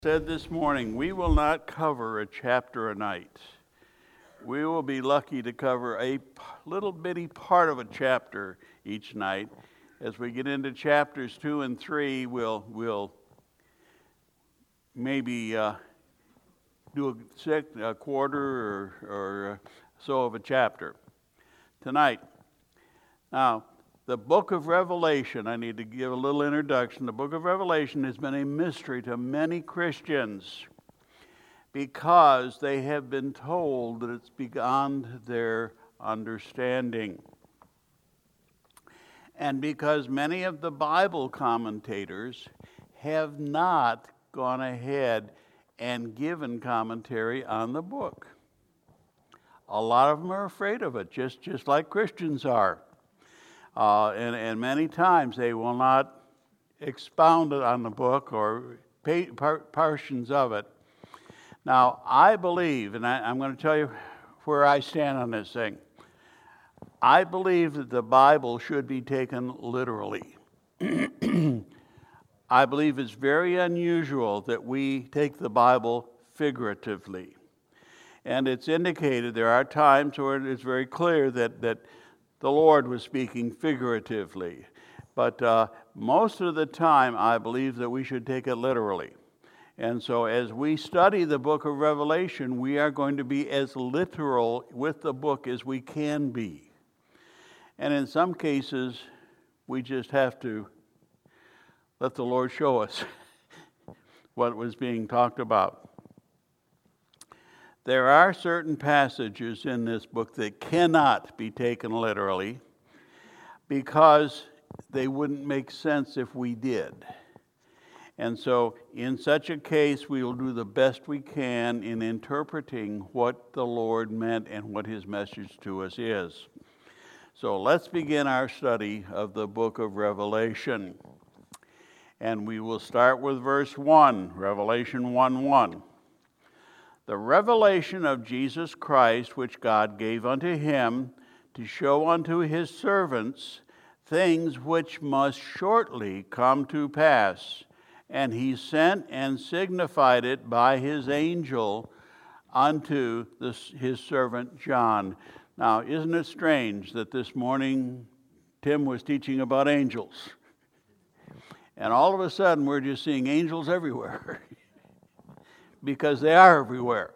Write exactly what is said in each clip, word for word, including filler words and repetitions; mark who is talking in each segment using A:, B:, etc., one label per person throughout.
A: Said this morning, we will not cover a chapter a night. We will be lucky to cover a little bitty part of a chapter each night. As we get into chapters two and three, we'll we'll maybe uh, do a, sec, a quarter or, or so of a chapter tonight. Now, the book of Revelation, I need to give a little introduction. The book of Revelation has been a mystery to many Christians because they have been told that it's beyond their understanding. And because many of the Bible commentators have not gone ahead and given commentary on the book. A lot of them are afraid of it, just, just like Christians are. Uh, and, and many times they will not expound it on the book or pay, par, portions of it. Now, I believe, and I, I'm going to tell you where I stand on this thing. I believe that the Bible should be taken literally. I believe it's very unusual that we take the Bible figuratively. And it's indicated there are times where it's very clear that that the Lord was speaking figuratively. But uh, most of the time, I believe that we should take it literally. And so as we study the book of Revelation, we are going to be as literal with the book as we can be. And in some cases, we just have to let the Lord show us what was being talked about. There are certain passages in this book that cannot be taken literally because they wouldn't make sense if we did. And so in such a case, we will do the best we can in interpreting what the Lord meant and what his message to us is. So let's begin our study of the book of Revelation. And we will start with verse one, Revelation one one. The revelation of Jesus Christ, which God gave unto him to show unto his servants things which must shortly come to pass. And he sent and signified it by his angel unto this, his servant John. Now, isn't it strange that this morning Tim was teaching about angels? And all of a sudden we're just seeing angels everywhere. Because they are everywhere.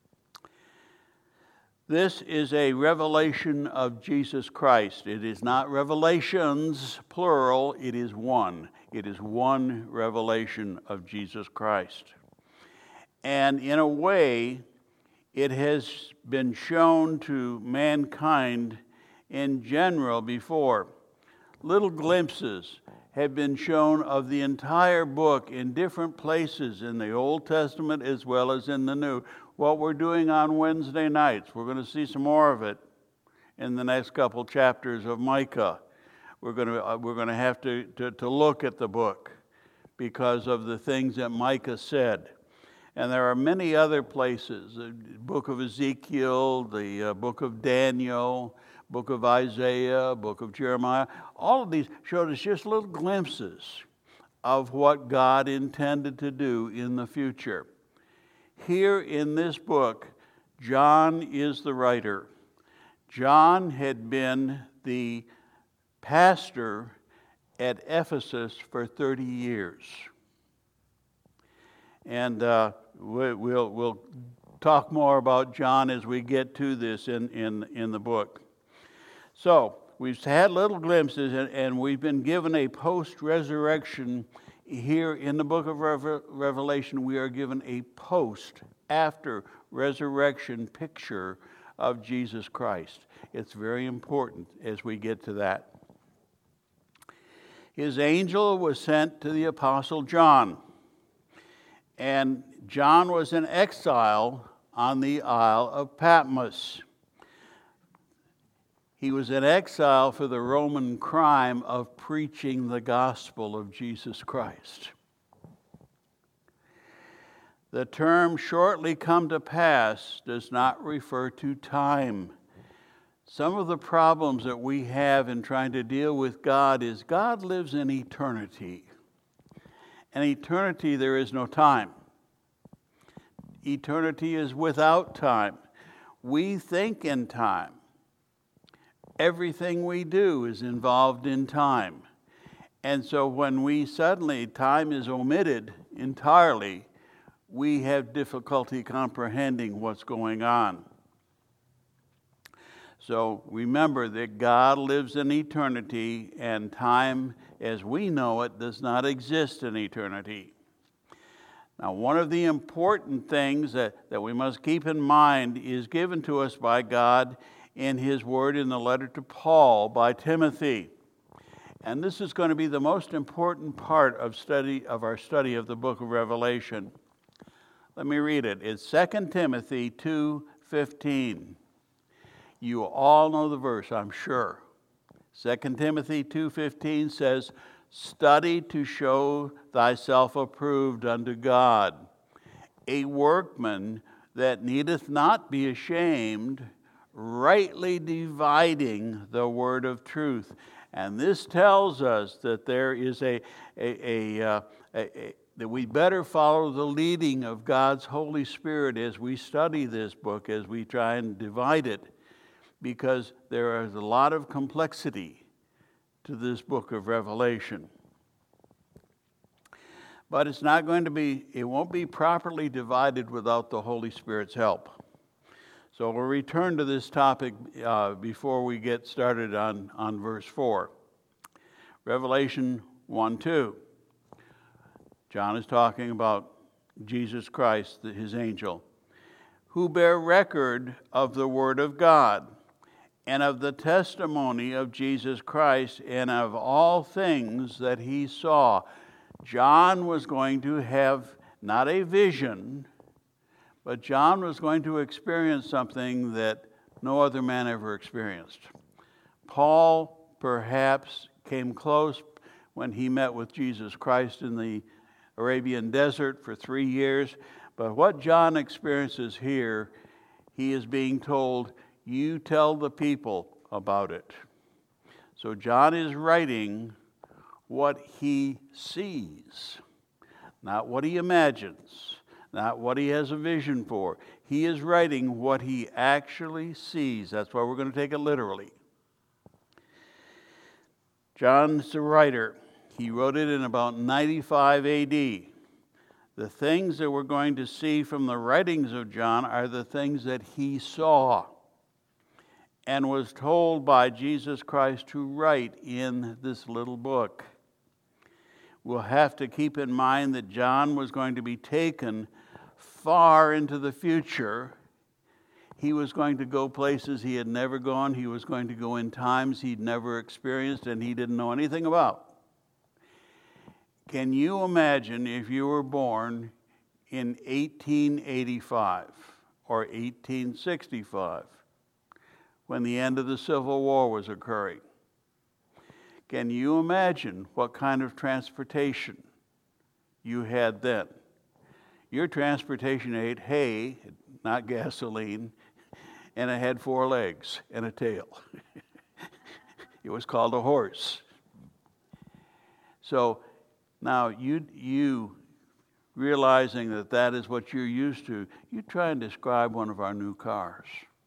A: This is a revelation of Jesus Christ. It is not revelations, plural, it is one. It is one revelation of Jesus Christ. And in a way, it has been shown to mankind in general before. Little glimpses have been shown of the entire book in different places in the Old Testament as well as in the New. What we're doing on Wednesday nights, we're going to see some more of it in the next couple chapters of Micah. We're going to uh, we're going to have to, to to look at the book because of the things that Micah said. And there are many other places, the book of Ezekiel, the uh, book of Daniel, book of Isaiah, book of Jeremiah. All of these showed us just little glimpses of what God intended to do in the future. Here in this book, John is the writer. John had been the pastor at Ephesus for thirty years. And uh, we, we'll, we'll talk more about John as we get to this in, in, in the book. So, we've had little glimpses, and, and we've been given a post-resurrection. Here in the book of Revelation, we are given a post-after-resurrection picture of Jesus Christ. It's very important as we get to that. His angel was sent to the Apostle John, and John was in exile on the Isle of Patmos. He was in exile for the Roman crime of preaching the gospel of Jesus Christ. The term shortly come to pass does not refer to time. Some of the problems that we have in trying to deal with God is God lives in eternity. In eternity, there is no time. Eternity is without time. We think in time. Everything we do is involved in time. And so when we suddenly, time is omitted entirely, we have difficulty comprehending what's going on. So remember that God lives in eternity, and time as we know it does not exist in eternity. Now, one of the important things that, that we must keep in mind is given to us by God in His Word in the letter to Paul by Timothy. And this is going to be the most important part of study of our study of the book of Revelation. Let me read it. It's Second Timothy two fifteen. You all know the verse, I'm sure. Second Timothy two fifteen says, "Study to show thyself approved unto God, a workman that needeth not be ashamed, rightly dividing the word of truth." And this tells us that there is a, a, a, uh, a, a that we better follow the leading of God's Holy Spirit as we study this book, as we try and divide it, because there is a lot of complexity to this book of Revelation. But it's not going to be, it won't be properly divided without the Holy Spirit's help. So we'll return to this topic uh, before we get started on, on verse four. Revelation one two. John is talking about Jesus Christ, his angel, who bear record of the word of God and of the testimony of Jesus Christ and of all things that he saw. John was going to have not a vision, but John was going to experience something that no other man ever experienced. Paul perhaps came close when he met with Jesus Christ in the Arabian desert for three years. But what John experiences here, he is being told, you tell the people about it. So John is writing what he sees, not what he imagines, not what he has a vision for. He is writing what he actually sees. That's why we're going to take it literally. John's the writer. He wrote it in about ninety-five A D. The things that we're going to see from the writings of John are the things that he saw and was told by Jesus Christ to write in this little book. We'll have to keep in mind that John was going to be taken far into the future. He was going to go places he had never gone. He was going to go in times he'd never experienced and he didn't know anything about. Can you imagine if you were born in eighteen eighty-five or eighteen sixty-five, when the end of the Civil War was occurring? Can you imagine what kind of transportation you had then? Your transportation ate hay, not gasoline, and it had four legs and a tail. It was called a horse. So now you, you realizing that that is what you're used to, you try and describe one of our new cars.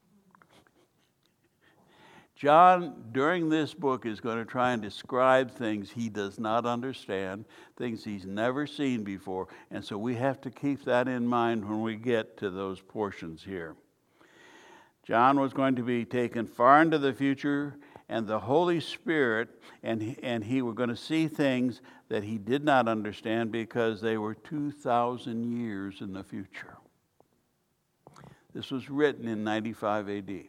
A: John, during this book, is going to try and describe things he does not understand, things he's never seen before, and so we have to keep that in mind when we get to those portions here. John was going to be taken far into the future, and the Holy Spirit, and, and he were going to see things that he did not understand because they were two thousand years in the future. This was written in ninety-five A D.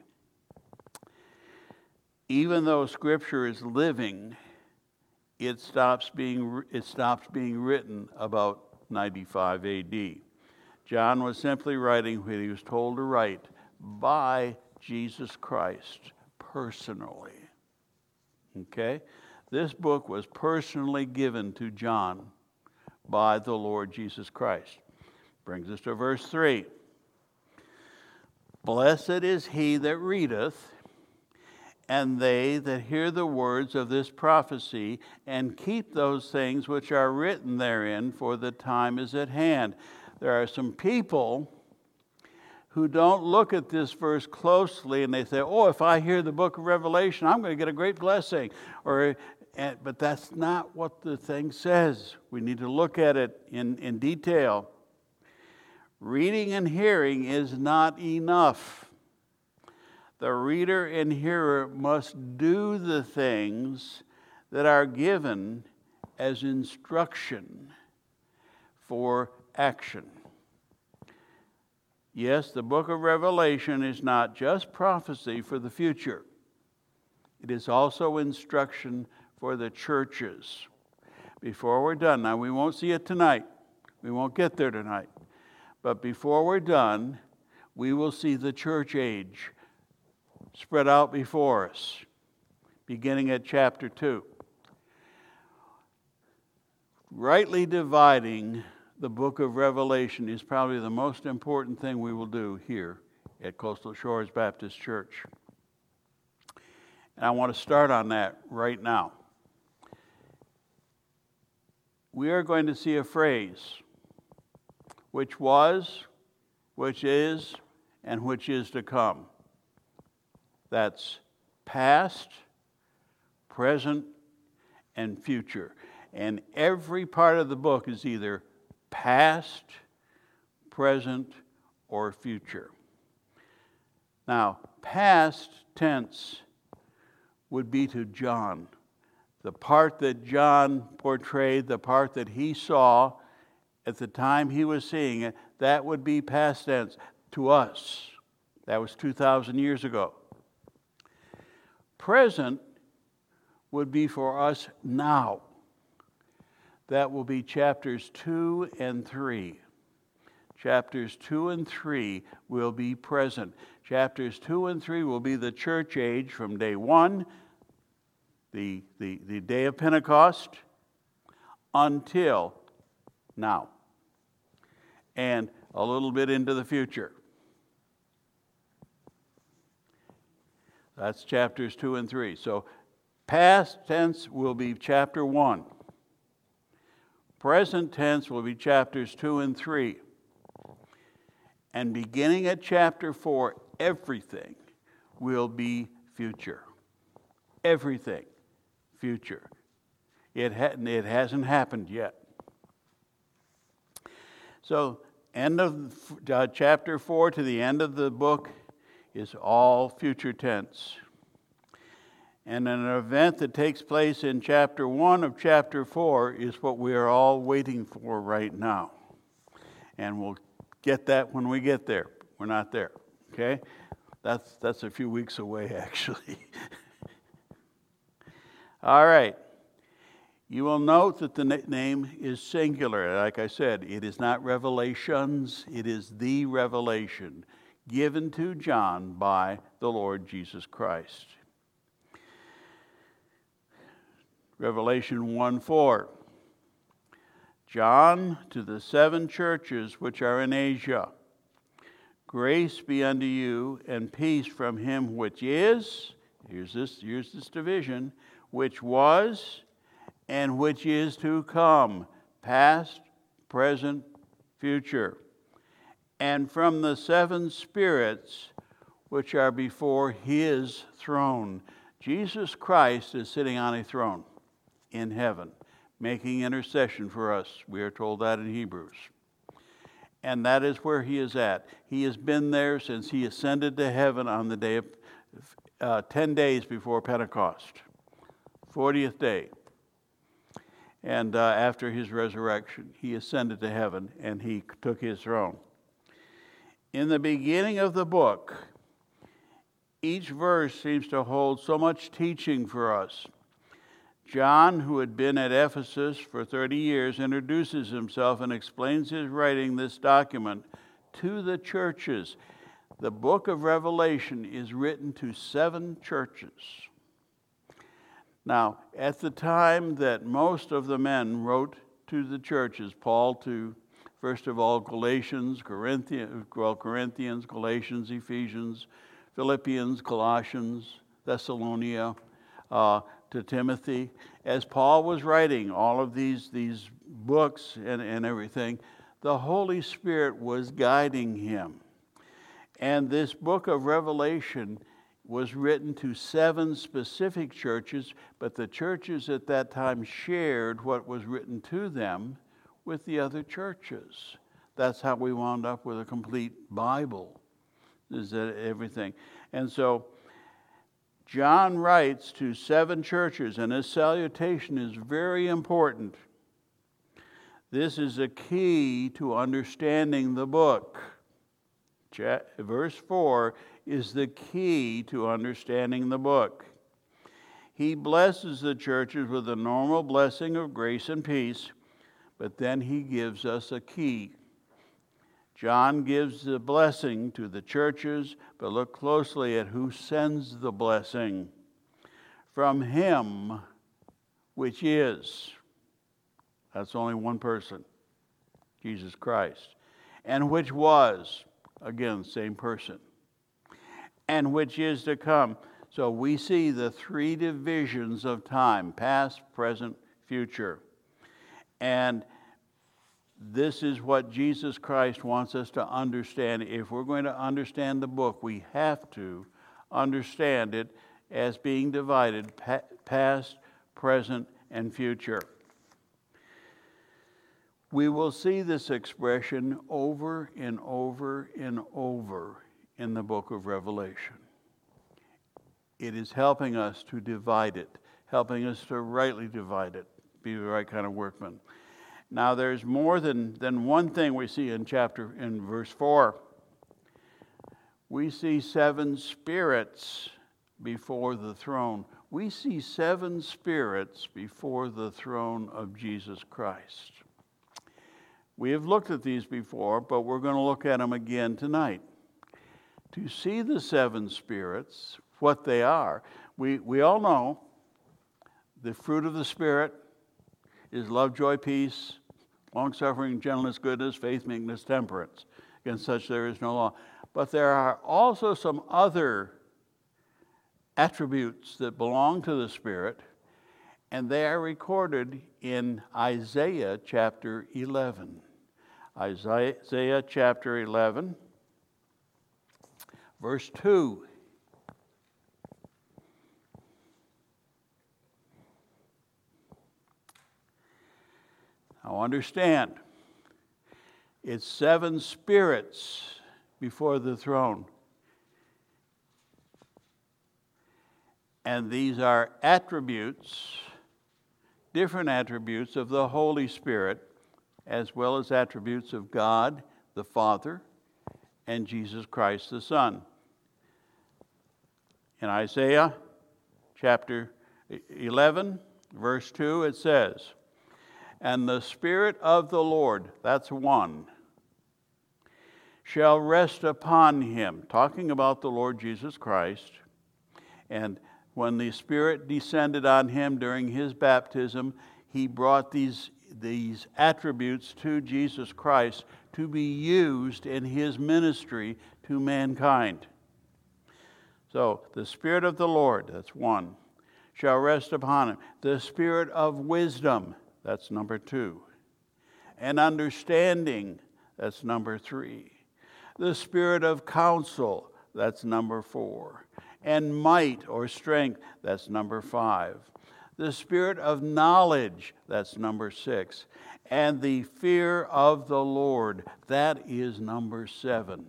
A: Even though Scripture is living, it stops being it stops being written about ninety-five A D. John was simply writing what he was told to write by Jesus Christ personally. Okay? This book was personally given to John by the Lord Jesus Christ. Brings us to verse three. Blessed is he that readeth, and they that hear the words of this prophecy, and keep those things which are written therein, for the time is at hand. There are some people who don't look at this verse closely and they say, oh, if I hear the book of Revelation, I'm going to get a great blessing. Or, but that's not what the thing says. We need to look at it in, in detail. Reading and hearing is not enough. The reader and hearer must do the things that are given as instruction for action. Yes, the book of Revelation is not just prophecy for the future. It is also instruction for the churches. Before we're done, now we won't see it tonight. We won't get there tonight. But before we're done, we will see the church age spread out before us, beginning at chapter two. Rightly dividing the book of Revelation is probably the most important thing we will do here at Coastal Shores Baptist Church. And I want to start on that right now. We are going to see a phrase, which was, which is, and which is to come. That's past, present, and future. And every part of the book is either past, present, or future. Now, past tense would be to John. The part that John portrayed, the part that he saw at the time he was seeing it, that would be past tense to us. That was two thousand years ago. Present would be for us now. That will be chapters two and three. Chapters two and three will be present. Chapters two and three will be the church age from day one, the, the, the day of Pentecost, until now. And a little bit into the future. That's chapters two and three. So past tense will be chapter one. Present tense will be chapters two and three. And beginning at chapter four, everything will be future. Everything future. It, ha- it hasn't happened yet. So, end of uh, chapter four to the end of the book is all future tense. And an event that takes place in chapter one of chapter four is what we are all waiting for right now. And we'll get that when we get there. We're not there, okay? That's, that's a few weeks away, actually. All right. You will note that the name is singular. Like I said, it is not revelations. It is the revelation given to John by the Lord Jesus Christ. Revelation one four. John, to the seven churches which are in Asia, grace be unto you and peace from him which is, here's this, here's this division, which was and which is to come, past, present, future, and from the seven spirits which are before his throne. Jesus Christ is sitting on a throne in heaven, making intercession for us. We are told that in Hebrews. And that is where he is at. He has been there since he ascended to heaven on the day of uh, ten days before Pentecost, fortieth day. And uh, after his resurrection, he ascended to heaven and he took his throne. In the beginning of the book, each verse seems to hold so much teaching for us. John, who had been at Ephesus for thirty years, introduces himself and explains his writing this document to the churches. The book of Revelation is written to seven churches. Now, at the time that most of the men wrote to the churches, Paul to, first of all, Galatians, Corinthians, well, Corinthians, Galatians, Ephesians, Philippians, Colossians, Thessalonica, uh, to Timothy. As Paul was writing all of these, these books and, and everything, the Holy Spirit was guiding him. And this book of Revelation was written to seven specific churches, but the churches at that time shared what was written to them with the other churches. That's how we wound up with a complete Bible, is that everything. And so John writes to seven churches, and his salutation is very important. This is a key to understanding the book. Verse four is the key to understanding the book. He blesses the churches with a normal blessing of grace and peace, but then he gives us a key. John gives the blessing to the churches, but look closely at who sends the blessing. From him, which is. That's only one person, Jesus Christ. And which was, again, same person. And which is to come. So we see the three divisions of time, past, present, future. And this is what Jesus Christ wants us to understand. If we're going to understand the book, we have to understand it as being divided past, present, and future. We will see this expression over and over and over in the book of Revelation. It is helping us to divide it, helping us to rightly divide it, be the right kind of workman. Now, there's more than, than one thing we see in chapter, in verse four. We see seven spirits before the throne. We see seven spirits before the throne of Jesus Christ. We have looked at these before, but we're going to look at them again tonight. To see the seven spirits, what they are, we, we all know the fruit of the Spirit is love, joy, peace, long-suffering, gentleness, goodness, faith, meekness, temperance. Against such there is no law. But there are also some other attributes that belong to the Spirit, and they are recorded in Isaiah chapter eleven. Isaiah chapter eleven, verse two. Now understand, it's seven spirits before the throne. And these are attributes, different attributes of the Holy Spirit, as well as attributes of God the Father and Jesus Christ the Son. In Isaiah chapter eleven, verse two, it says, "And the Spirit of the Lord," that's one, "shall rest upon him," talking about the Lord Jesus Christ. And when the Spirit descended on him during his baptism, he brought these, these attributes to Jesus Christ to be used in his ministry to mankind. So, the Spirit of the Lord, that's one, shall rest upon him. The Spirit of wisdom, that's number two. And understanding, that's number three. The Spirit of counsel, that's number four. And might or strength, that's number five. The Spirit of knowledge, that's number six. And the fear of the Lord, that is number seven.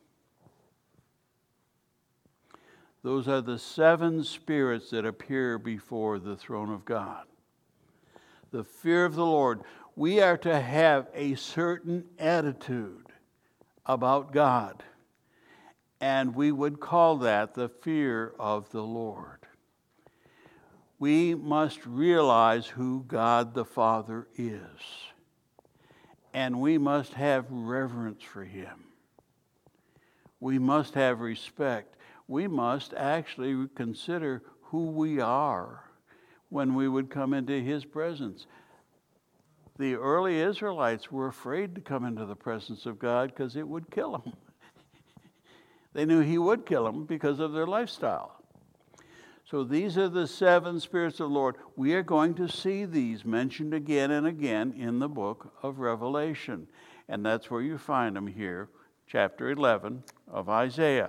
A: Those are the seven spirits that appear before the throne of God. The fear of the Lord. We are to have a certain attitude about God. And we would call that the fear of the Lord. We must realize who God the Father is. And we must have reverence for him. We must have respect. We must actually consider who we are when we would come into his presence. The early Israelites were afraid to come into the presence of God because it would kill them. They knew he would kill them because of their lifestyle. So these are the seven spirits of the Lord. We are going to see these mentioned again and again in the book of Revelation. And that's where you find them here chapter eleven of Isaiah.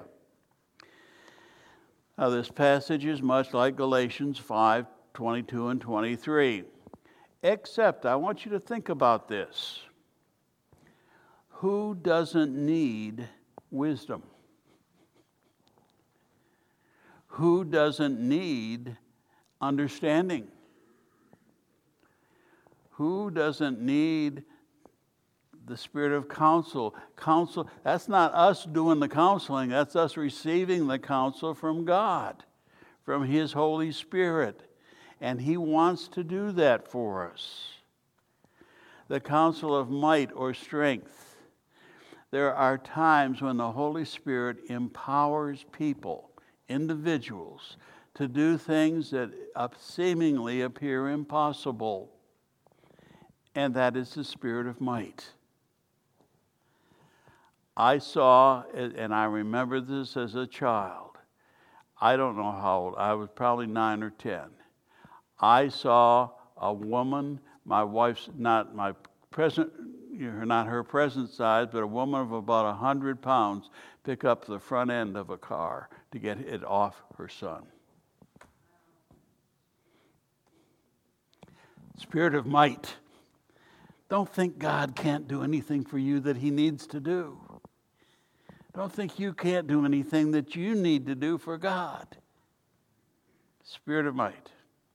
A: Now, this passage is much like Galatians five, twenty-two and twenty-three, except I want you to think about this. Who doesn't need wisdom? Who doesn't need understanding? Who doesn't need the spirit of counsel? Counsel, that's not us doing the counseling, that's us receiving the counsel from God, from His Holy Spirit. And He wants to do that for us. The counsel of might or strength. There are times when the Holy Spirit empowers people, individuals, to do things that seemingly appear impossible. And that is the spirit of might. I saw, and I remember this as a child. I don't know how old. I was probably nine or ten. I saw a woman, my wife's, not my present, not her present size, but a woman of about one hundred pounds, pick up the front end of a car to get it off her son. Spirit of might. Don't think God can't do anything for you that He needs to do. Don't think you can't do anything that you need to do for God. Spirit of might.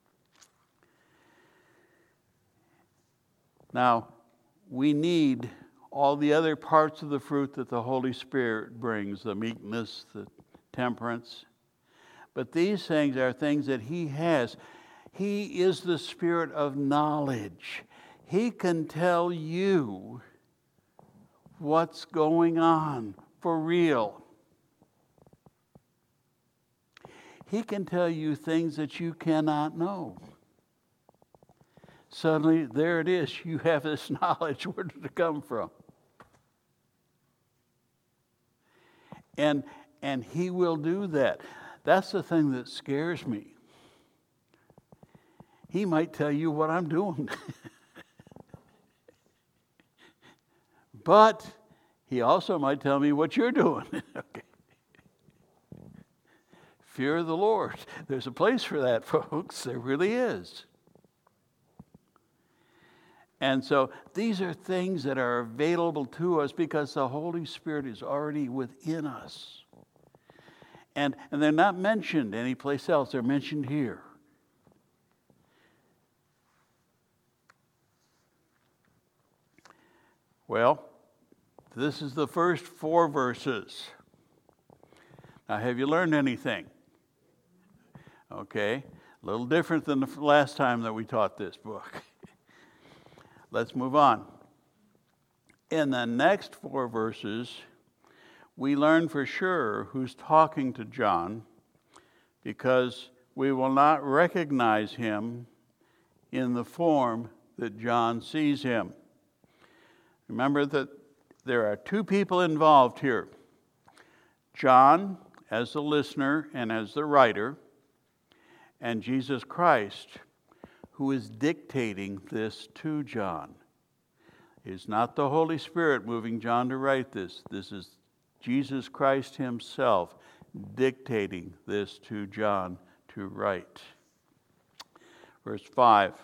A: Now, we need all the other parts of the fruit that the Holy Spirit brings, the meekness, the temperance. But these things are things that He has. He is the Spirit of knowledge. He can tell you what's going on for real. He can tell you things that you cannot know. Suddenly, there it is. You have this knowledge. Where did it come from? And, and He will do that. That's the thing that scares me. He might tell you what I'm doing. But He also might tell me what you're doing. Okay. Fear of the Lord. There's a place for that, folks. There really is. And so these are things that are available to us because the Holy Spirit is already within us. And, and they're not mentioned anyplace else. They're mentioned here. Well, this is the first four verses. Now, have you learned anything? Okay, a little different than the last time that we taught this book. Let's move on. In the next four verses, we learn for sure who's talking to John, because we will not recognize him in the form that John sees him. Remember that there are two people involved here. John as the listener and as the writer, and Jesus Christ, who is dictating this to John. It's not the Holy Spirit moving John to write this. This is Jesus Christ Himself dictating this to John to write. Verse five.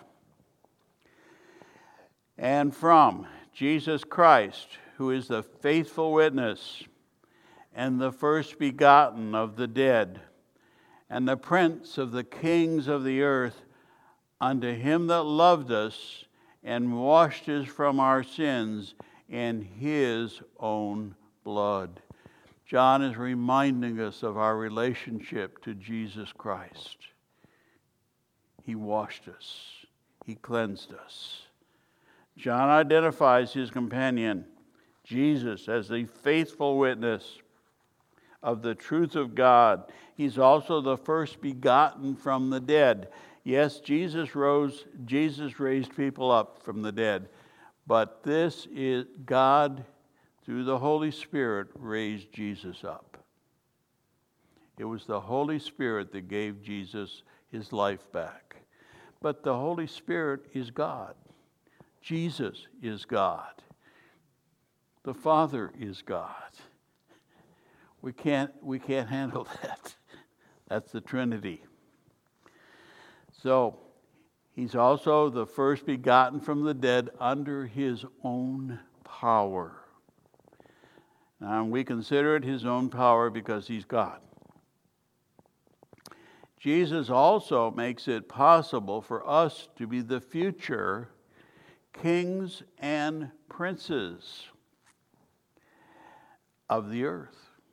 A: And from Jesus Christ, who is the faithful witness and the first begotten of the dead and the prince of the kings of the earth, unto Him that loved us and washed us from our sins in His own blood. John is reminding us of our relationship to Jesus Christ. He washed us. He cleansed us. John identifies his companion, Jesus, as the faithful witness of the truth of God. He's also the first begotten from the dead. Yes, Jesus rose, Jesus raised people up from the dead, but this is God, through the Holy Spirit, raised Jesus up. It was the Holy Spirit that gave Jesus His life back. But the Holy Spirit is God. Jesus is God. The Father is God. We can't, we can't handle that. That's the Trinity. So, he's also the first begotten from the dead under his own power. Now, we consider it his own power because he's God. Jesus also makes it possible for us to be the future kings and princes of the earth.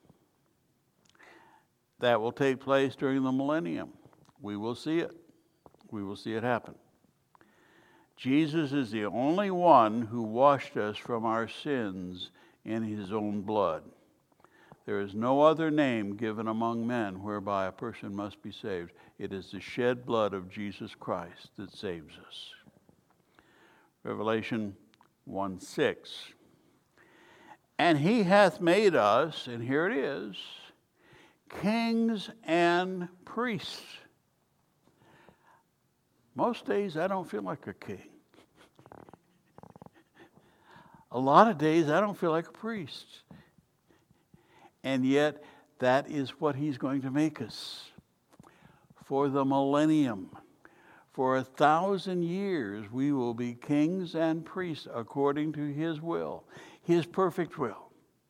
A: That will take place during the millennium. We will see it. We will see it happen. Jesus is the only one who washed us from our sins in his own blood. There is no other name given among men whereby a person must be saved. It is the shed blood of Jesus Christ that saves us. Revelation one six. And he hath made us, and here it is, kings and priests. Most days I don't feel like a king. A lot of days I don't feel like a priest. And yet, that is what he's going to make us. For the millennium, for a thousand years, we will be kings and priests according to his will, his perfect will.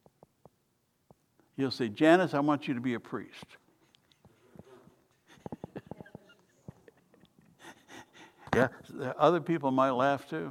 A: He'll say, Janice, I want you to be a priest. Yeah, other people might laugh too.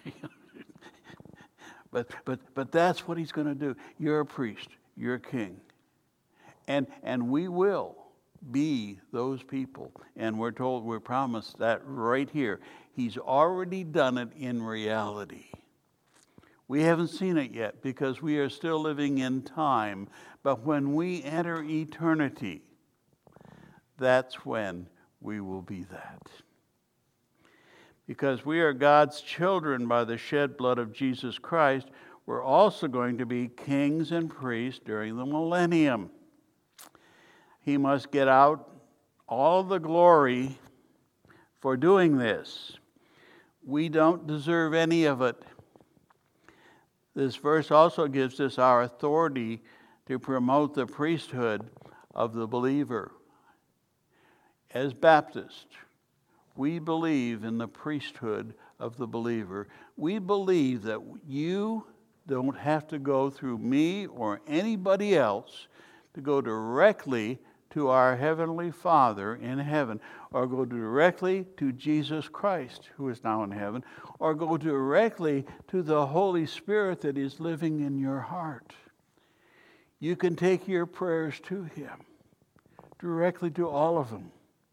A: but, but, but that's what he's going to do. You're a priest. You're a king. And, and we will be those people. And we're told, we're promised that right here. He's already done it in reality. We haven't seen it yet because we are still living in time. But when we enter eternity, that's when we will be that. Because we are God's children by the shed blood of Jesus Christ, we're also going to be kings and priests during the millennium. He must get out all the glory for doing this. We don't deserve any of it. This verse also gives us our authority to promote the priesthood of the believer. As Baptists, we believe in the priesthood of the believer. We believe that you don't have to go through me or anybody else to go directly to our Heavenly Father in heaven, or go directly to Jesus Christ, who is now in heaven, or go directly to the Holy Spirit that is living in your heart. You can take your prayers to him, directly to all of them.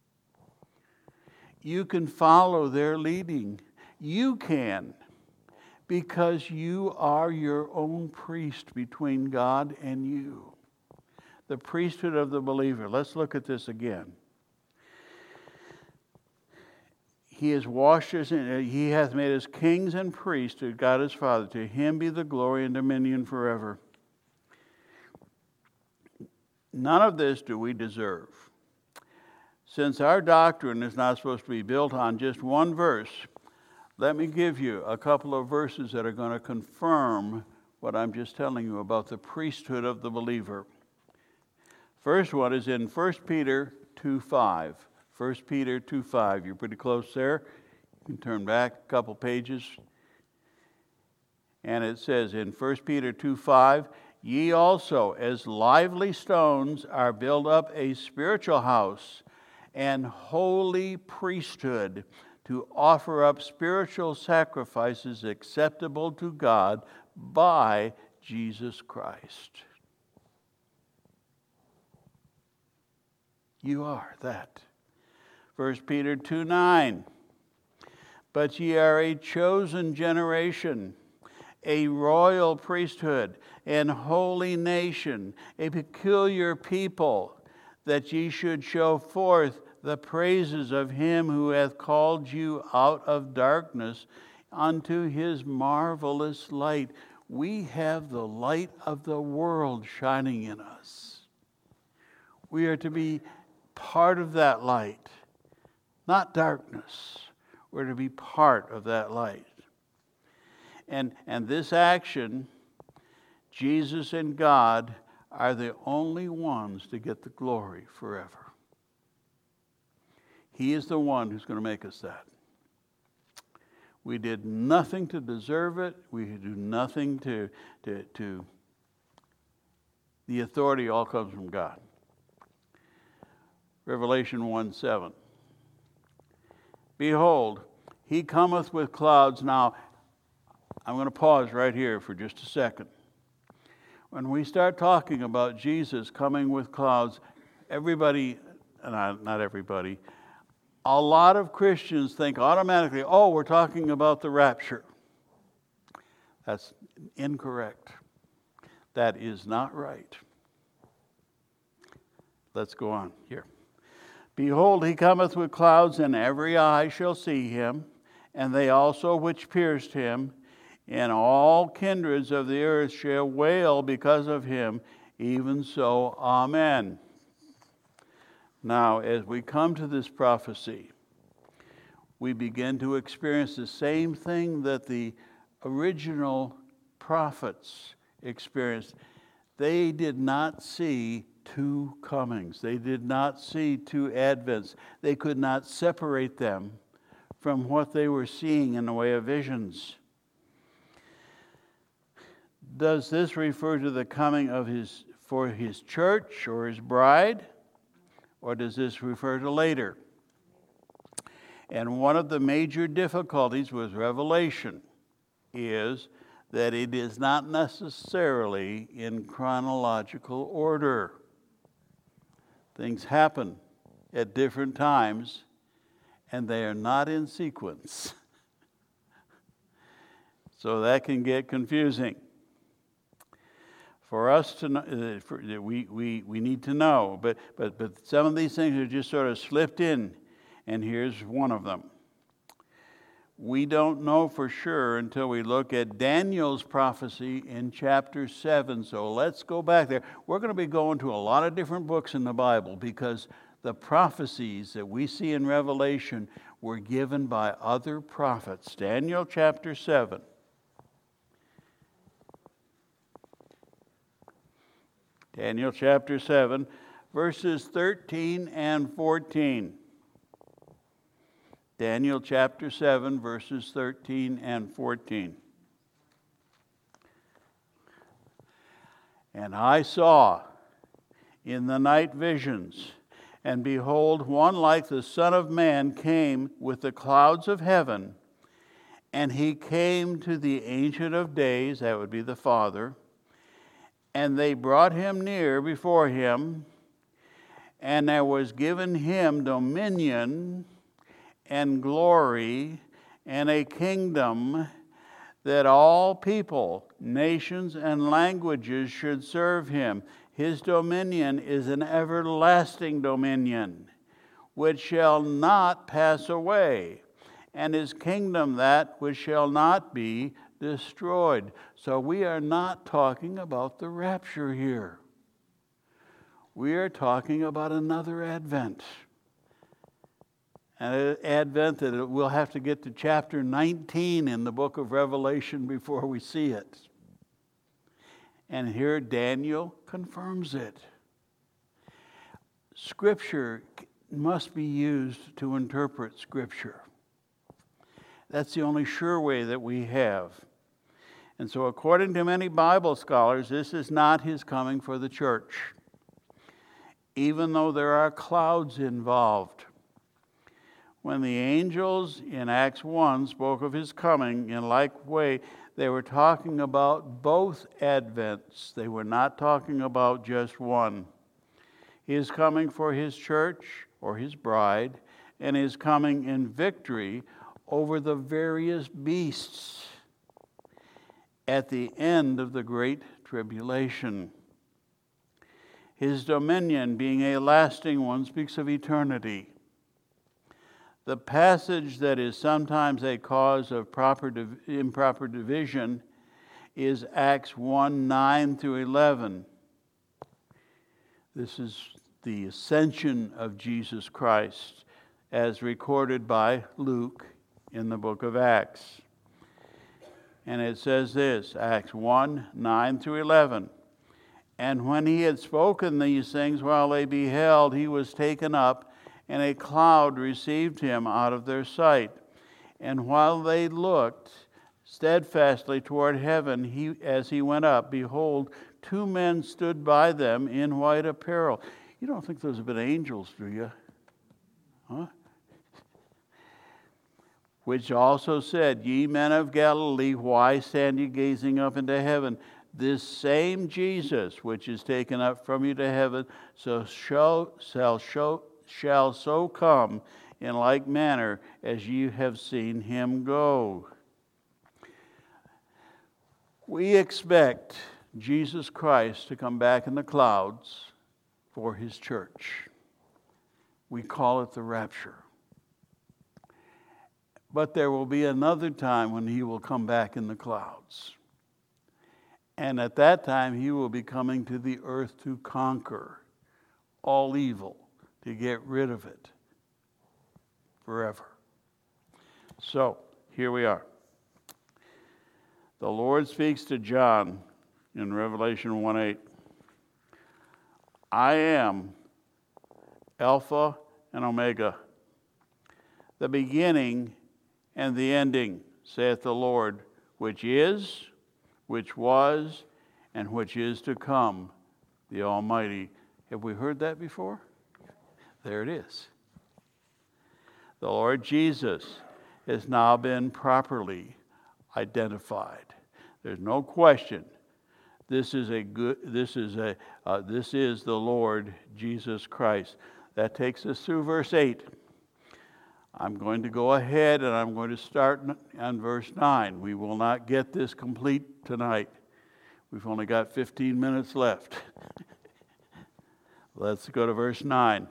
A: You can follow their leading. You can, because you are your own priest between God and you. The priesthood of the believer. Let's look at this again. He has washed us, and he hath made us kings and priests to God his Father. To him be the glory and dominion forever. None of this do we deserve. Since our doctrine is not supposed to be built on just one verse, let me give you a couple of verses that are going to confirm what I'm just telling you about the priesthood of the believer. First one is in First Peter two five. First Peter two five. You're pretty close there. You can turn back a couple pages. And it says in First Peter two five, ye also as lively stones are built up a spiritual house and holy priesthood to offer up spiritual sacrifices acceptable to God by Jesus Christ. You are that. First Peter two nine. But ye are a chosen generation, a royal priesthood, and holy nation, a peculiar people, that ye should show forth the praises of him who hath called you out of darkness unto his marvelous light. We have the light of the world shining in us. We are to be part of that light, not darkness. We're to be part of that light. And, and this action Jesus and God are the only ones to get the glory forever. He is the one who's going to make us that. We did nothing to deserve it. We do nothing to, to, to the authority all comes from God. Revelation one seven. Behold, he cometh with clouds. Now, I'm going to pause right here for just a second. When we start talking about Jesus coming with clouds, everybody, not, not everybody, a lot of Christians think automatically, oh, we're talking about the rapture. That's incorrect. That is not right. Let's go on here. Behold, he cometh with clouds, and every eye shall see him, and they also which pierced him, and all kindreds of the earth shall wail because of him. Even so, amen. Now, as we come to this prophecy, we begin to experience the same thing that the original prophets experienced. They did not see two comings. They did not see two advents. They could not separate them from what they were seeing in the way of visions. Does this refer to the coming of his for his church or his bride? Or does this refer to later? And one of the major difficulties with Revelation is that it is not necessarily in chronological order. Things happen at different times, and they are not in sequence. So that can get confusing. For us to know, uh, for, uh, we, we, we need to know, but, but, but some of these things are just sort of slipped in, and here's one of them. We don't know for sure until we look at Daniel's prophecy in chapter seven. So let's go back there. We're going to be going to a lot of different books in the Bible because the prophecies that we see in Revelation were given by other prophets. Daniel chapter seven. Daniel chapter seven, verses thirteen and fourteen. Daniel chapter seven, verses thirteen and fourteen. And I saw in the night visions, and behold, one like the Son of Man came with the clouds of heaven, and he came to the Ancient of Days, that would be the Father, and they brought him near before him, and there was given him dominion and glory and a kingdom that all people, nations, and languages should serve him. His dominion is an everlasting dominion, which shall not pass away, and his kingdom that which shall not be destroyed. So we are not talking about the rapture here. We are talking about another advent. An advent that we'll have to get to chapter nineteen in the book of Revelation before we see it. And here Daniel confirms it. Scripture must be used to interpret Scripture. That's the only sure way that we have. And so according to many Bible scholars, this is not his coming for the church, even though there are clouds involved. When the angels in Acts one spoke of his coming in like way, they were talking about both advents. They were not talking about just one. He is coming for his church or his bride, and is coming in victory over the various beasts at the end of the great tribulation. His dominion, being a lasting one, speaks of eternity. The passage that is sometimes a cause of proper div- improper division is Acts one, nine through eleven. This is the ascension of Jesus Christ as recorded by Luke in the book of Acts. And it says this, Acts one, nine through eleven. And when he had spoken these things while they beheld, he was taken up, and a cloud received him out of their sight. And while they looked steadfastly toward heaven, he, as he went up, behold, two men stood by them in white apparel. You don't think those have been angels, do you? Huh? Which also said, Ye men of Galilee, why stand ye gazing up into heaven? This same Jesus, which is taken up from you to heaven, so shall, shall, shall, shall so come in like manner as you have seen him go. We expect Jesus Christ to come back in the clouds for his church. We call it the rapture. But there will be another time when he will come back in the clouds. And at that time, he will be coming to the earth to conquer all evil, to get rid of it forever. So, here we are. The Lord speaks to John in Revelation one eight. I am Alpha and Omega, the beginning and the ending, saith the Lord, which is, which was, and which is to come, the Almighty. Have we heard that before? There it is. The Lord Jesus has now been properly identified. There's no question. This is a good. This is a. Uh, this is the Lord Jesus Christ. That takes us through verse eight. I'm going to go ahead and I'm going to start on verse nine. We will not get this complete tonight. We've only got fifteen minutes left. Let's go to verse nine.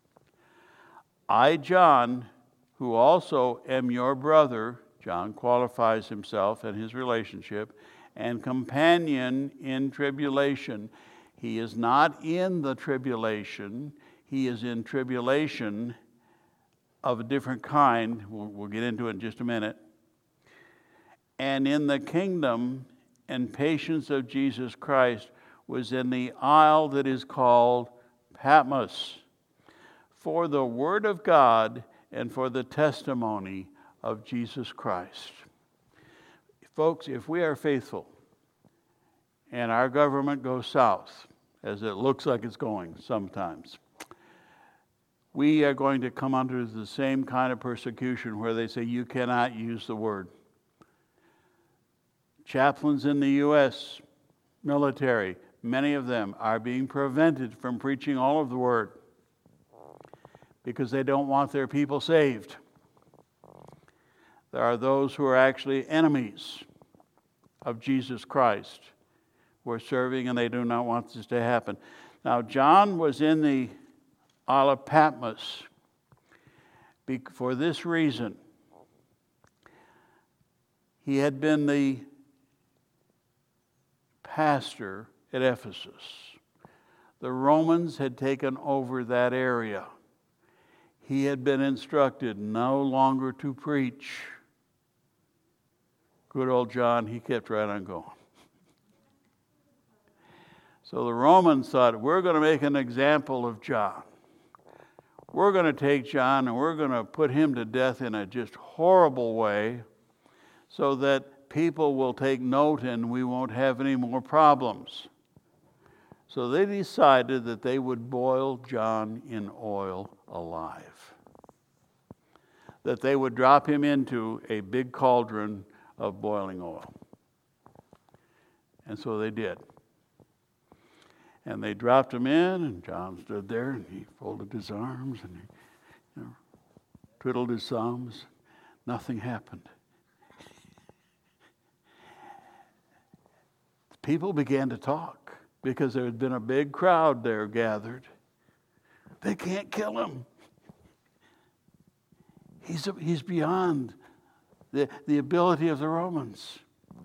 A: I, John, who also am your brother, John qualifies himself and his relationship, and companion in tribulation. He is not in the tribulation. He is in tribulation of a different kind. We'll, we'll get into it in just a minute. And in the kingdom and patience of Jesus Christ was in the isle that is called Patmos, for the word of God and for the testimony of Jesus Christ. Folks, if we are faithful and our government goes south, as it looks like it's going sometimes, we are going to come under the same kind of persecution where they say you cannot use the word. Chaplains in the U S military, many of them are being prevented from preaching all of the word because they don't want their people saved. There are those who are actually enemies of Jesus Christ who are serving, and they do not want this to happen. Now, John was in the Isle of Patmos for this reason. He had been the pastor at Ephesus. The Romans had taken over that area. He had been instructed no longer to preach. Good old John, he kept right on going. So the Romans thought, we're going to make an example of John. We're going to take John and we're going to put him to death in a just horrible way so that people will take note and we won't have any more problems. So they decided that they would boil John in oil alive. That they would drop him into a big cauldron of boiling oil. And so they did. And they dropped him in, and John stood there, and he folded his arms, and he you know, twiddled his thumbs. Nothing happened. People began to talk because there had been a big crowd there gathered. They can't kill him. He's, he's beyond the, the ability of the Romans.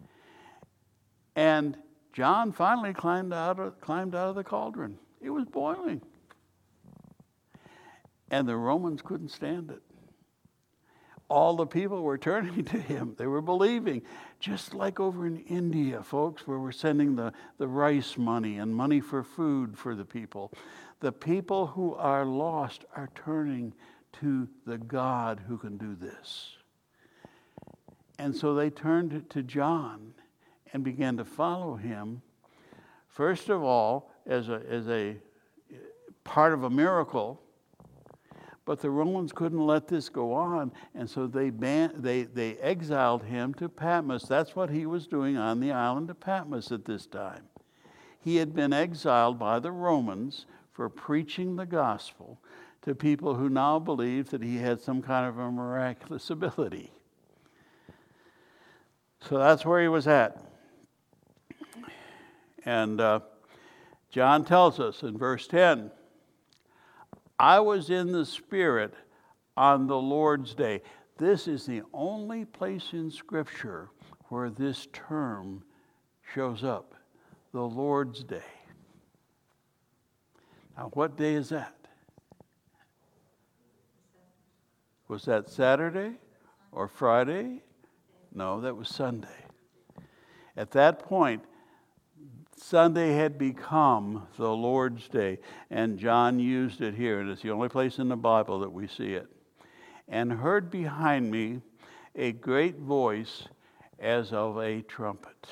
A: And John finally climbed out of, climbed out of the cauldron. It was boiling. And the Romans couldn't stand it. all the people were turning to him. They were believing. Just like over in India, folks, where we're sending the, the rice money and money for food for the people. The people who are lost are turning to the God who can do this. And so they turned to John and began to follow him, first of all, as a, as a part of a miracle. But the Romans couldn't let this go on, and so they ban- they they exiled him to Patmos. That's what he was doing on the island of Patmos at this time. He had been exiled by the Romans for preaching the gospel to people who now believed that he had some kind of a miraculous ability. So that's where he was at. And uh, John tells us in verse ten, I was in the Spirit on the Lord's day. This is the only place in Scripture where this term shows up, the Lord's day. Now, what day is that? Was that Saturday or Friday? No, that was Sunday. At that point, Sunday had become the Lord's day, and John used it here, and it's the only place in the Bible that we see it. And heard behind me a great voice as of a trumpet.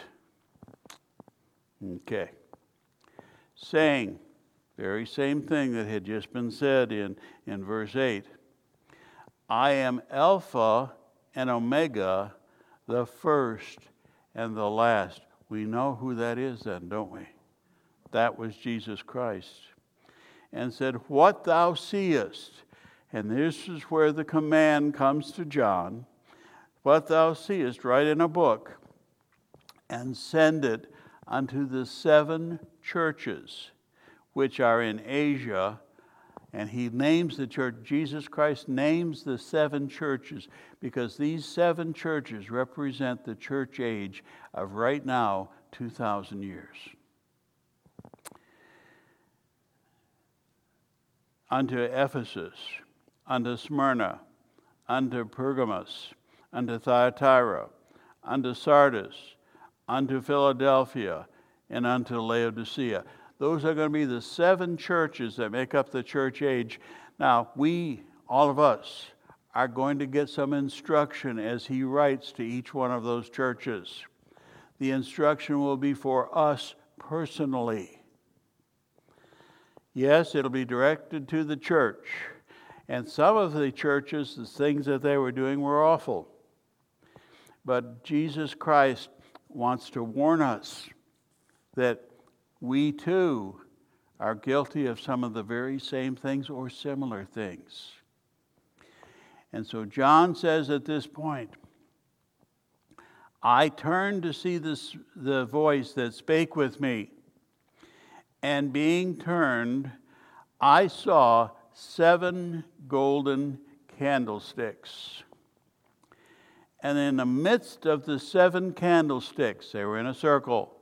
A: Okay. Saying, very same thing that had just been said in, in verse eight. I am Alpha and Omega, the first and the last. We know who that is then, don't we? That was Jesus Christ. And said, what thou seest, and this is where the command comes to John, what thou seest, write in a book, and send it unto the seven churches which are in Asia. And he names the church, Jesus Christ names the seven churches because these seven churches represent the church age of right now, two thousand years. Unto Ephesus, unto Smyrna, unto Pergamos, unto Thyatira, unto Sardis, unto Philadelphia, and unto Laodicea. Those are going to be the seven churches that make up the church age. Now, we, all of us, are going to get some instruction as he writes to each one of those churches. The instruction will be for us personally. Yes, it'll be directed to the church. And some of the churches, the things that they were doing were awful. But Jesus Christ wants to warn us that we too are guilty of some of the very same things or similar things. And so John says at this point, I turned to see this, the voice that spake with me, and being turned, I saw seven golden candlesticks. And in the midst of the seven candlesticks, they were in a circle,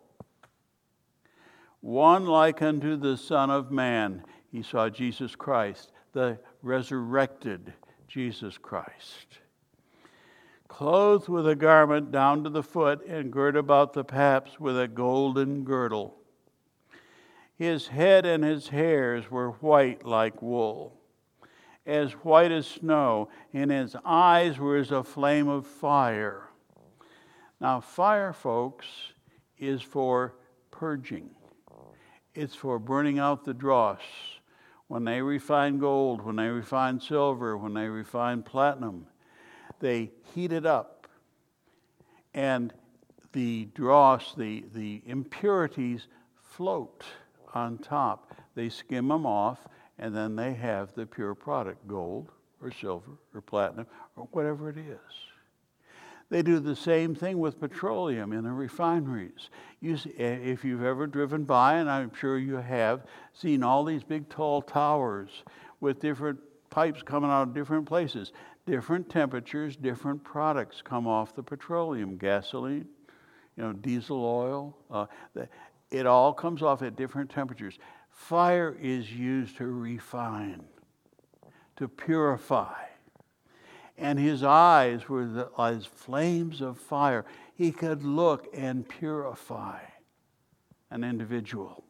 A: one like unto the Son of Man. He saw Jesus Christ, the resurrected Jesus Christ, clothed with a garment down to the foot and girt about the paps with a golden girdle. His head and his hairs were white like wool, as white as snow, and his eyes were as a flame of fire. Now, fire, folks, is for purging. It's for burning out the dross. When they refine gold, when they refine silver, when they refine platinum, they heat it up. And the dross, the, the impurities float on top. They skim them off, and then they have the pure product, gold or silver or platinum or whatever it is. They do the same thing with petroleum in the refineries. You see, if you've ever driven by, and I'm sure you have, seen all these big tall towers with different pipes coming out of different places. Different temperatures, different products come off the petroleum, gasoline, you know, diesel oil. Uh, it all comes off at different temperatures. Fire is used to refine, to purify. and his eyes were the, as flames of fire. He could look and purify an individual.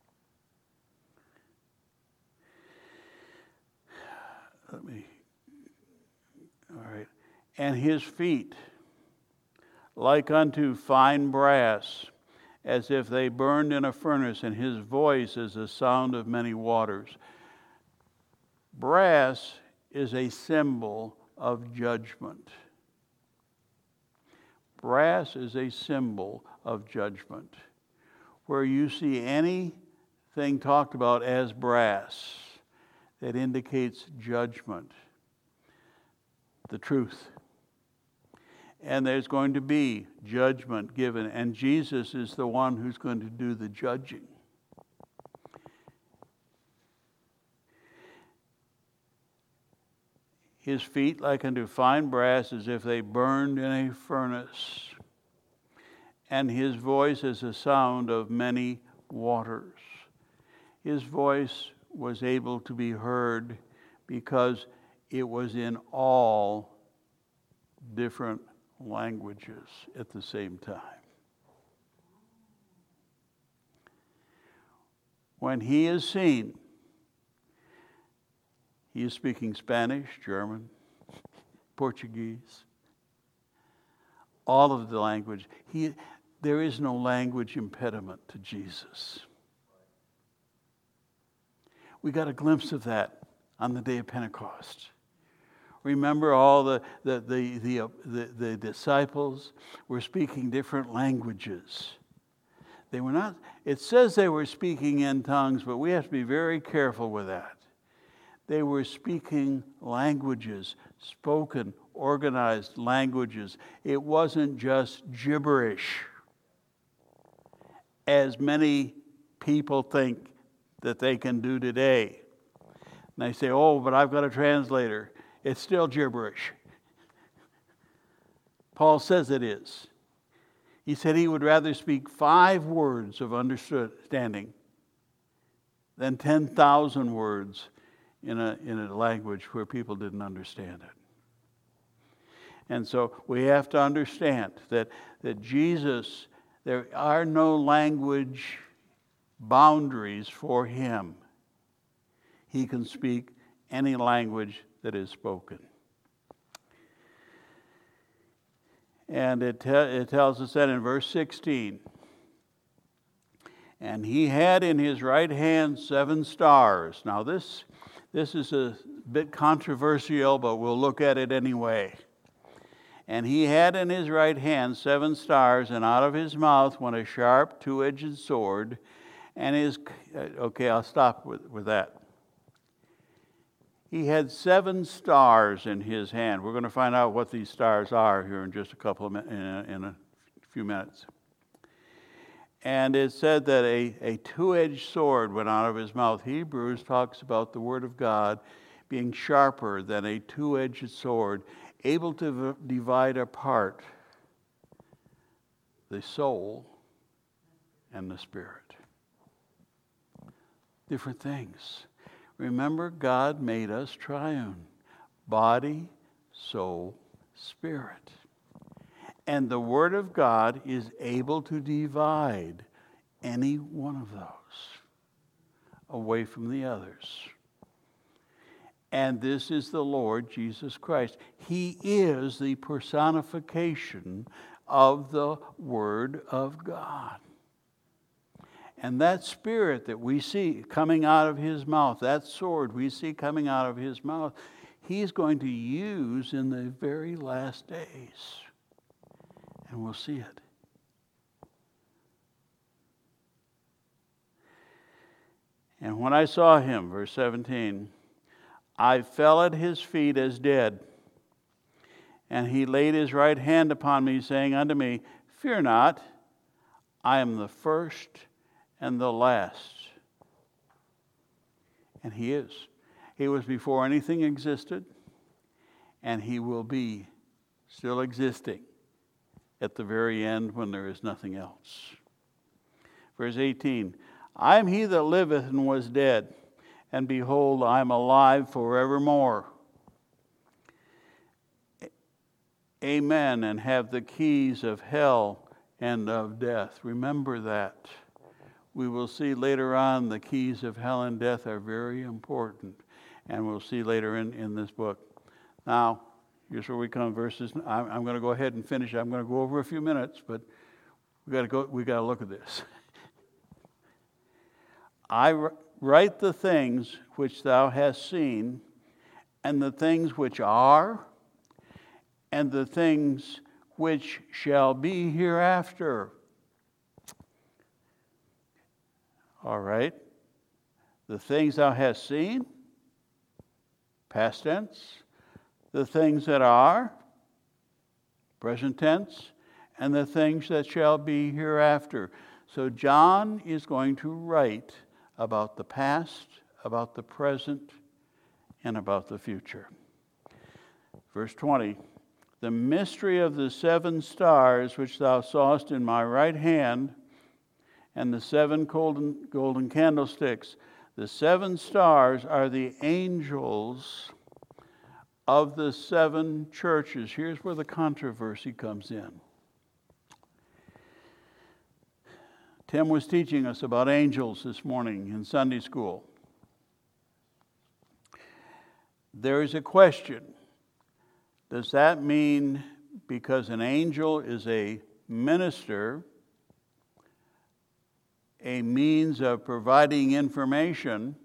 A: Let me, all right. And his feet, like unto fine brass, as if they burned in a furnace, and his voice is the sound of many waters. Brass is a symbol of judgment. Brass is a symbol of judgment. Where you see anything talked about as brass, that indicates judgment, the truth. And there's going to be judgment given, and Jesus is the one who's going to do the judging. His feet like unto fine brass, as if they burned in a furnace, and his voice is the sound of many waters. His voice was able to be heard because it was in all different languages at the same time. When he is seen, he is speaking Spanish, German, Portuguese, all of the language. He, there is no language impediment to Jesus. We got a glimpse of that on the day of Pentecost. Remember, all the, the, the, the, uh, the, the disciples were speaking different languages. They were not, it says they were speaking in tongues, but we have to be very careful with that. They were speaking languages, spoken, organized languages. It wasn't just gibberish, as many people think that they can do today. And they say, oh, but I've got a translator. It's still gibberish. Paul says it is. He said he would rather speak five words of understanding than ten thousand words in a, in a language where people didn't understand it. And so we have to understand that, that Jesus, there are no language boundaries for him. He can speak any language that is spoken. And it, te- it tells us that in verse sixteen. And he had in his right hand seven stars. Now this, this is a bit controversial, but we'll look at it anyway. And he had in his right hand seven stars, and out of his mouth went a sharp two-edged sword. And his, okay, I'll stop with, with that. He had seven stars in his hand. We're going to find out what these stars are here in just a couple of minutes, in a, in a few minutes. And it said that a, a two-edged sword went out of his mouth. Hebrews talks about the word of God being sharper than a two-edged sword, able to v- divide apart the soul and the spirit. Different things. Remember, God made us triune. Body, soul, spirit. And the Word of God is able to divide any one of those away from the others. And this is the Lord Jesus Christ. He is the personification of the Word of God. And that spirit that we see coming out of his mouth, that sword we see coming out of his mouth, he's going to use in the very last days. And we'll see it. And when I saw him, verse seventeen, I fell at his feet as dead. And he laid his right hand upon me, saying unto me, fear not, I am the first and the last. And he is. He was before anything existed, and he will be still existing at the very end when there is nothing else. Verse eighteen, I am he that liveth and was dead, and behold, I am alive forevermore. Amen, and have the keys of hell and of death. Remember that. We will see later on the keys of hell and death are very important. And we'll see later in, in this book. Now, here's where we come. Verses. I'm, I'm going to go ahead and finish. I'm going to go over a few minutes, but we got to go. We got to look at this. I write the things which thou hast seen, and the things which are, and the things which shall be hereafter. All right. The things thou hast seen, past tense. The things that are, present tense. And the things that shall be hereafter. So John is going to write about the past, about the present, and about the future. Verse twenty, the mystery of the seven stars which thou sawest in my right hand, and the seven golden, golden candlesticks. The seven stars are the angels of the seven churches. Here's where the controversy comes in. Tim was teaching us about angels this morning in Sunday school. There is a question. Does that mean because an angel is a minister, a means of providing information,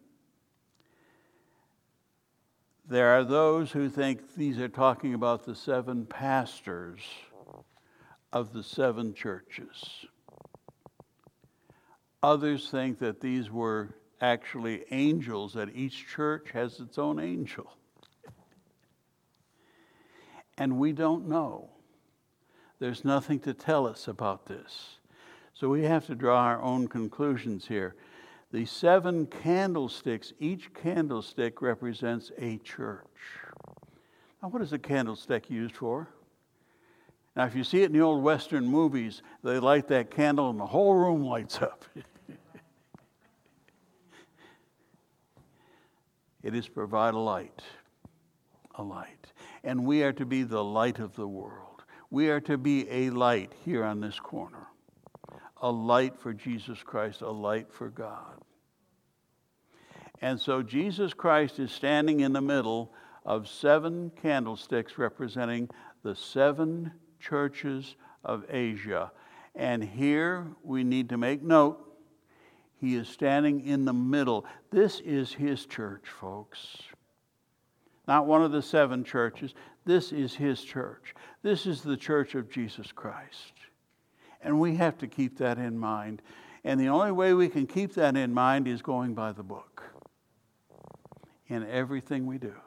A: there are those who think these are talking about the seven pastors of the seven churches. Others think that these were actually angels, that each church has its own angel. And we don't know. There's nothing to tell us about this. So we have to draw our own conclusions here. The seven candlesticks, each candlestick represents a church. Now, what is a candlestick used for? Now, if you see it in the old Western movies, they light that candle and the whole room lights up. It is provide a light, a light. And we are to be the light of the world. We are to be a light here on this corner. A light for Jesus Christ, a light for God. And so Jesus Christ is standing in the middle of seven candlesticks representing the seven churches of Asia. And here we need to make note, he is standing in the middle. This is his church, folks. Not one of the seven churches. This is his church. This is the church of Jesus Christ. And we have to keep that in mind. And the only way we can keep that in mind is going by the book in everything we do.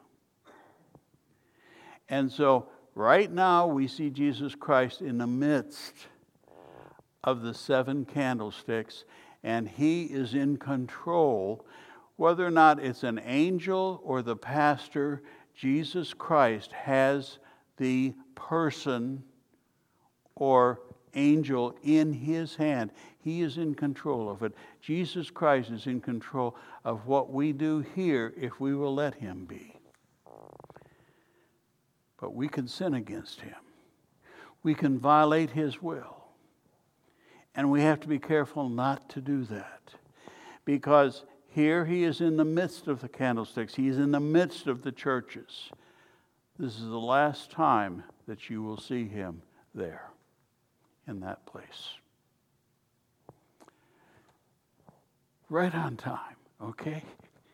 A: And so right now we see Jesus Christ in the midst of the seven candlesticks, and he is in control. Whether or not it's an angel or the pastor, Jesus Christ has the person or angel in his hand. He is in control of it. Jesus Christ is in control of what we do here if we will let him be. But we can sin against him. We can violate his will. And we have to be careful not to do that. Because here he is in the midst of the candlesticks. He is in the midst of the churches. This is the last time that you will see him there, in that place. Right on time, okay?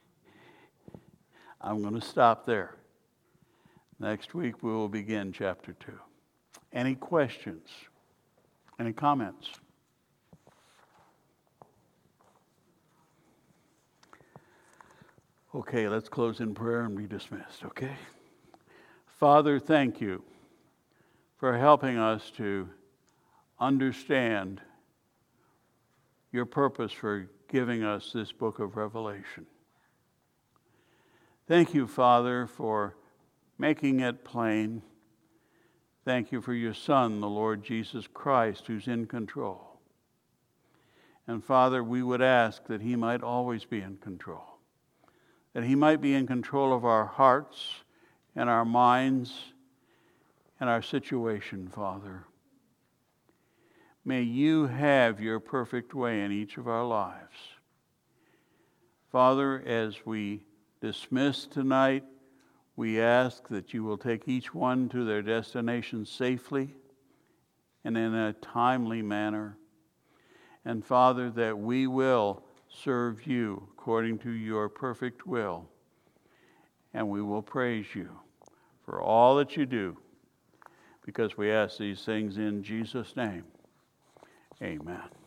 A: I'm going to stop there. Next week we will begin chapter two. Any questions? Any comments? Okay, let's close in prayer and be dismissed, okay? Father, thank you for helping us to understand your purpose for giving us this book of Revelation. Thank you, Father, for making it plain. Thank you for your Son, the Lord Jesus Christ, who's in control. And Father, we would ask that he might always be in control. That he might be in control of our hearts and our minds and our situation, Father. May you have your perfect way in each of our lives. Father, as we dismiss tonight, we ask that you will take each one to their destination safely and in a timely manner. And Father, that we will serve you according to your perfect will. And we will praise you for all that you do, because we ask these things in Jesus' name. Amen.